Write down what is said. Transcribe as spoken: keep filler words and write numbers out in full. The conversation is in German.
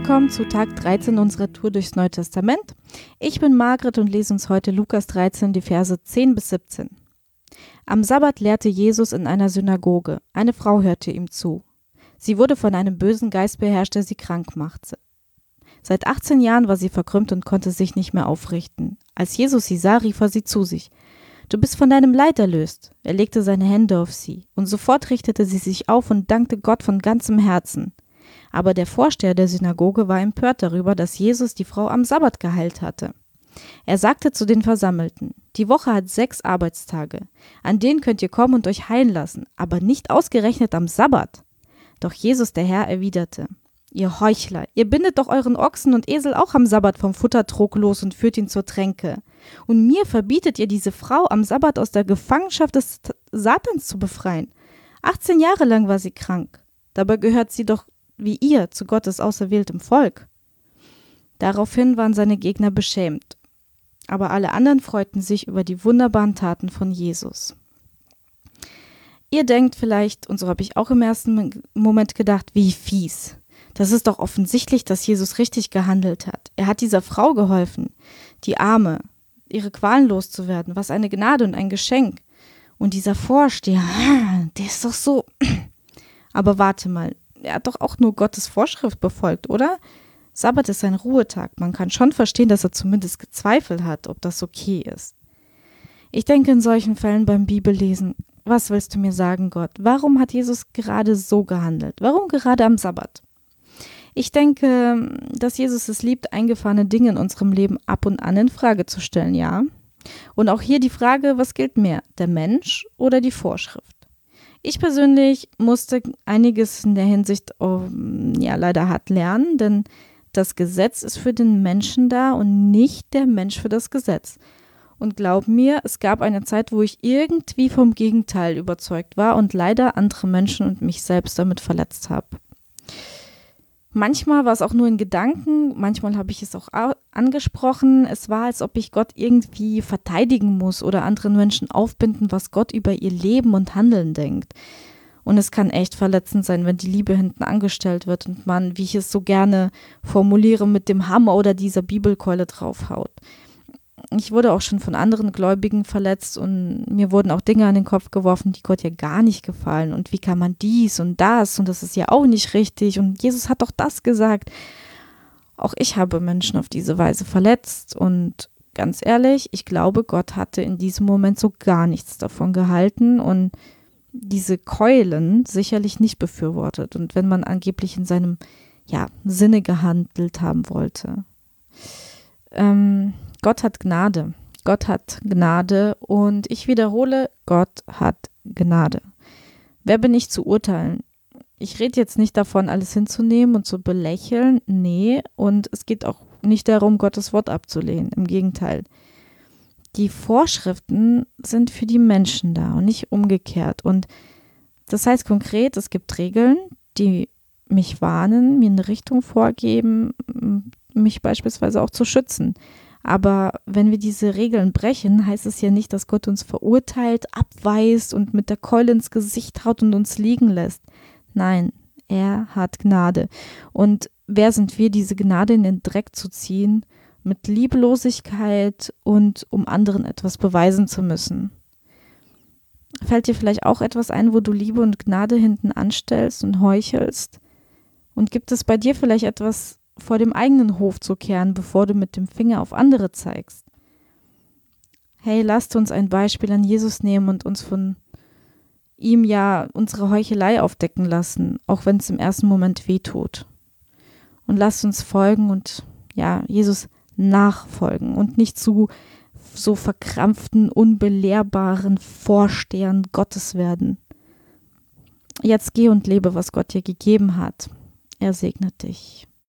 willkommen zu Tag dreizehn unserer Tour durchs Neue Testament. Ich bin Margret und lese uns heute Lukas dreizehn, die Verse zehn bis siebzehn. Am Sabbat lehrte Jesus in einer Synagoge. Eine Frau hörte ihm zu. Sie wurde von einem bösen Geist beherrscht, der sie krank machte. Seit achtzehn Jahren war sie verkrümmt und konnte sich nicht mehr aufrichten. Als Jesus sie sah, rief er sie zu sich. »Du bist von deinem Leid erlöst.« Er legte seine Hände auf sie, und sofort richtete sie sich auf und dankte Gott von ganzem Herzen. Aber der Vorsteher der Synagoge war empört darüber, dass Jesus die Frau am Sabbat geheilt hatte. Er sagte zu den Versammelten, die Woche hat sechs Arbeitstage, an denen könnt ihr kommen und euch heilen lassen, aber nicht ausgerechnet am Sabbat. Doch Jesus der Herr erwiderte, ihr Heuchler, ihr bindet doch euren Ochsen und Esel auch am Sabbat vom Futtertrog los und führt ihn zur Tränke. Und mir verbietet ihr, diese Frau am Sabbat aus der Gefangenschaft des Satans zu befreien. achtzehn Jahre lang war sie krank, dabei gehört sie doch wie ihr zu Gottes auserwähltem Volk. Daraufhin waren seine Gegner beschämt. Aber alle anderen freuten sich über die wunderbaren Taten von Jesus. Ihr denkt vielleicht, und so habe ich auch im ersten Moment gedacht, wie fies. Das ist doch offensichtlich, dass Jesus richtig gehandelt hat. Er hat dieser Frau geholfen, die Arme, ihre Qualen loszuwerden. Was eine Gnade und ein Geschenk. Und dieser Vorsteher, der ist doch so... Aber warte mal, er hat doch auch nur Gottes Vorschrift befolgt, oder? Sabbat ist ein Ruhetag. Man kann schon verstehen, dass er zumindest gezweifelt hat, ob das okay ist. Ich denke in solchen Fällen beim Bibellesen, was willst du mir sagen, Gott? Warum hat Jesus gerade so gehandelt? Warum gerade am Sabbat? Ich denke, dass Jesus es liebt, eingefahrene Dinge in unserem Leben ab und an in Frage zu stellen, ja. Und auch hier die Frage, was gilt mehr, der Mensch oder die Vorschrift? Ich persönlich musste einiges in der Hinsicht oh, ja leider hart lernen, denn das Gesetz ist für den Menschen da und nicht der Mensch für das Gesetz. Und glaub mir, es gab eine Zeit, wo ich irgendwie vom Gegenteil überzeugt war und leider andere Menschen und mich selbst damit verletzt habe. Manchmal war es auch nur in Gedanken, manchmal habe ich es auch angesprochen. Es war, als ob ich Gott irgendwie verteidigen muss oder anderen Menschen aufbinden, was Gott über ihr Leben und Handeln denkt. Und es kann echt verletzend sein, wenn die Liebe hinten angestellt wird und man, wie ich es so gerne formuliere, mit dem Hammer oder dieser Bibelkeule draufhaut. Ich wurde auch schon von anderen Gläubigen verletzt und mir wurden auch Dinge an den Kopf geworfen, die Gott ja gar nicht gefallen. Und wie kann man dies und das und das ist ja auch nicht richtig und Jesus hat doch das gesagt. Auch ich habe Menschen auf diese Weise verletzt und ganz ehrlich, ich glaube, Gott hatte in diesem Moment so gar nichts davon gehalten und diese Keulen sicherlich nicht befürwortet. Und wenn man angeblich in seinem ja, Sinne gehandelt haben wollte. Ähm, Gott hat Gnade. Gott hat Gnade und ich wiederhole, Gott hat Gnade. Wer bin ich zu urteilen? Ich rede jetzt nicht davon, alles hinzunehmen und zu belächeln. Nee, und es geht auch nicht darum, Gottes Wort abzulehnen. Im Gegenteil. Die Vorschriften sind für die Menschen da und nicht umgekehrt. Und das heißt konkret, es gibt Regeln, die mich warnen, mir eine Richtung vorgeben, mich beispielsweise auch zu schützen. Aber wenn wir diese Regeln brechen, heißt es ja nicht, dass Gott uns verurteilt, abweist und mit der Keule ins Gesicht haut und uns liegen lässt. Nein, er hat Gnade. Und wer sind wir, diese Gnade in den Dreck zu ziehen, mit Lieblosigkeit und um anderen etwas beweisen zu müssen? Fällt dir vielleicht auch etwas ein, wo du Liebe und Gnade hinten anstellst und heuchelst? Und gibt es bei dir vielleicht etwas vor dem eigenen Hof zu kehren, bevor du mit dem Finger auf andere zeigst? Hey, lasst uns ein Beispiel an Jesus nehmen und uns von ihm ja unsere Heuchelei aufdecken lassen, auch wenn es im ersten Moment wehtut. Und lasst uns folgen und ja, Jesus nachfolgen und nicht zu so verkrampften, unbelehrbaren Vorstehern Gottes werden. Jetzt geh und lebe, was Gott dir gegeben hat. Er segnet dich.